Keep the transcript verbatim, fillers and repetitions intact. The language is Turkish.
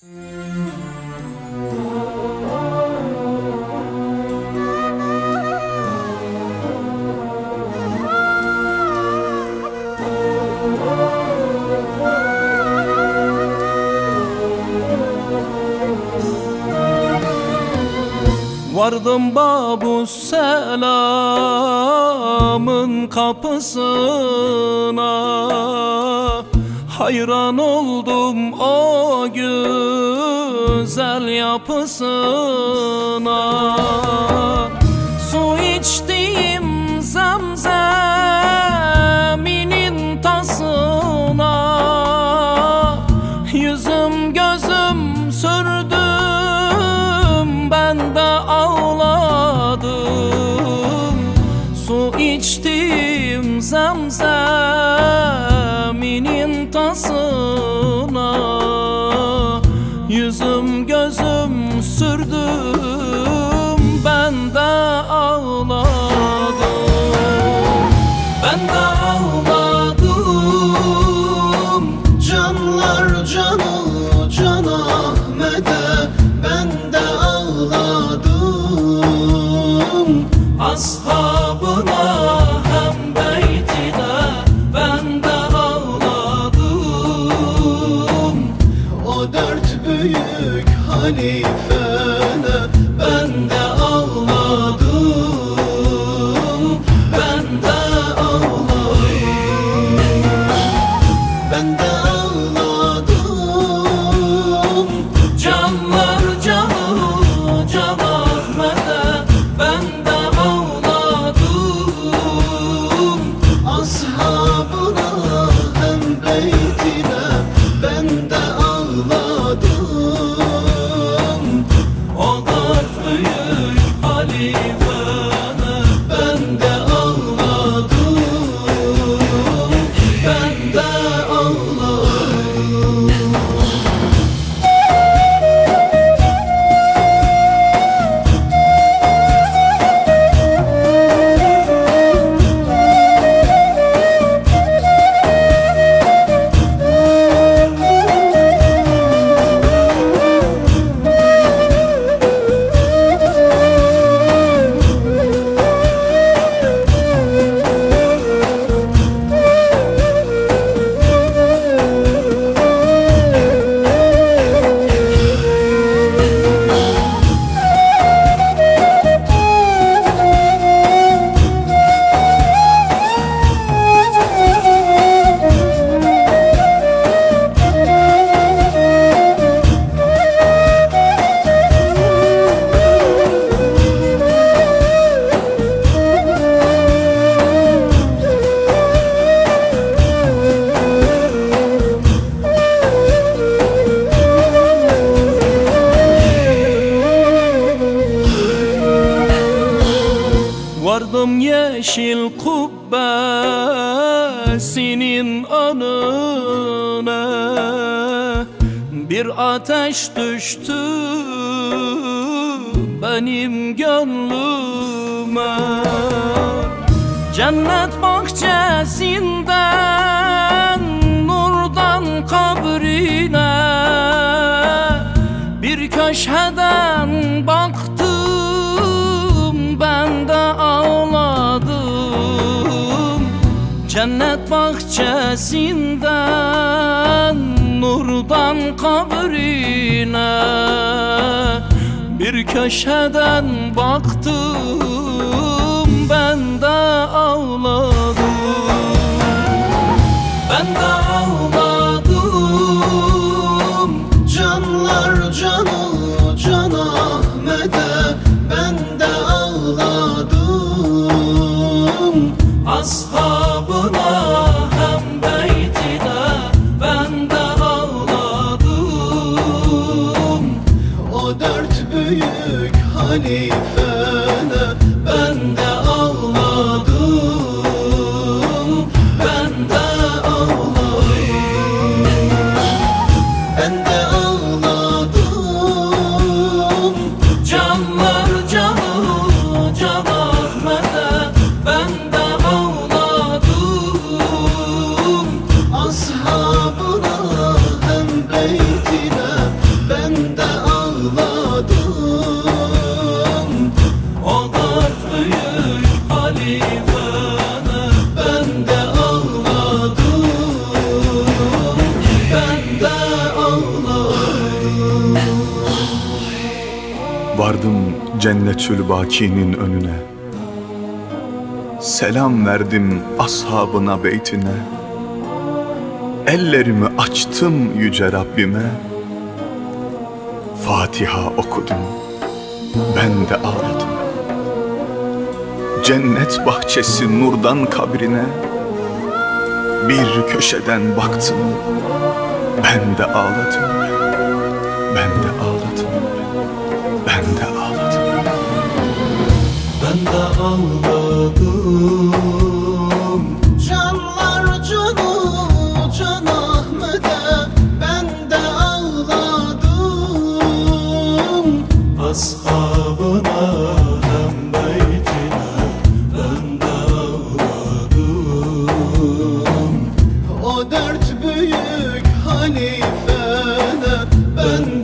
Vardım Babu Selam'ın kapısına, hayran oldum o güzel yapısına. Su içtiğim zemzeminin tasına, yüzüm gözüm sürdüm, ben de ağladım. Su içtiğim zemzeminin tasına, yüzüm gözüm sürdüm, ben de ağladım. Ben de ağladım, canlar canı can Ahmet'e, ben de ağladım. Ashabına hem beytine, ben de ağladım. O dört büyük halifene, ben de ağladım. Ben de ağladım. Ben de ağladım. Canlar canı can Ahmet'e, ben de ağladım. Ashabına hem beytine, ben de ağladım. O dört büyük halifene, ben de ağladım. Ben de ağladım. Vardım yeşil kubbesinin önüne, bir ateş düştü benim gönlüme. Cennet bahçesinden nurdan kabrine, bir köşeden baktım, ben de ağladım. Cennet bahçesinden nurdan kabrine, bir köşeden baktım, ben de ağladım. Ben de ağladım, canlar canı can Ahmet'e, ben de ağladım. Ashabına hem beytine, ben de ağladım. O dört büyük halifene, ben de ağladım. Ben de ağladım. Ben de ağladım. Canlar canı can Ahmet'e, ben de ağladım. Ashabına hem beytine, ben Vardım Cennetül Baki'nin önüne, selam verdim ashabına, beytine. Ellerimi açtım yüce Rabbime, Fatiha okudum, ben de ağladım. Cennet bahçesi nurdan kabrine, bir köşeden baktım, ben de ağladım. Ben de ağladım, ben de ağladım. Ben de ağladım. Canlar canı Can Ahmet'e ben de ağladım. Ashabına hem beytine ben de ağladım. O dört büyük halifene ben